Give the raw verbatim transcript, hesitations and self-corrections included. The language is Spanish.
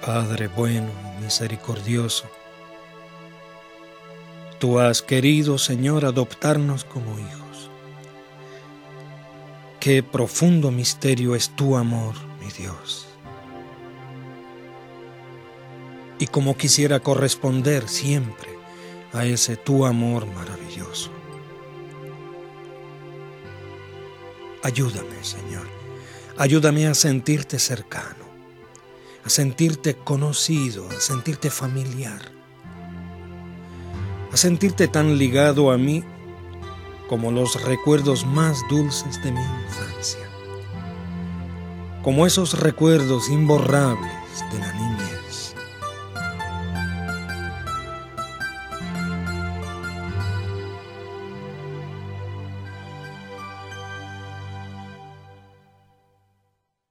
Padre bueno y misericordioso, Tú has querido, Señor, adoptarnos como hijos. Qué profundo misterio es tu amor, mi Dios. Y cómo quisiera corresponder siempre a ese tu amor maravilloso. Ayúdame, Señor, ayúdame a sentirte cercano, a sentirte conocido, a sentirte familiar, a sentirte tan ligado a mí como los recuerdos más dulces de mi infancia, como esos recuerdos imborrables de la niña.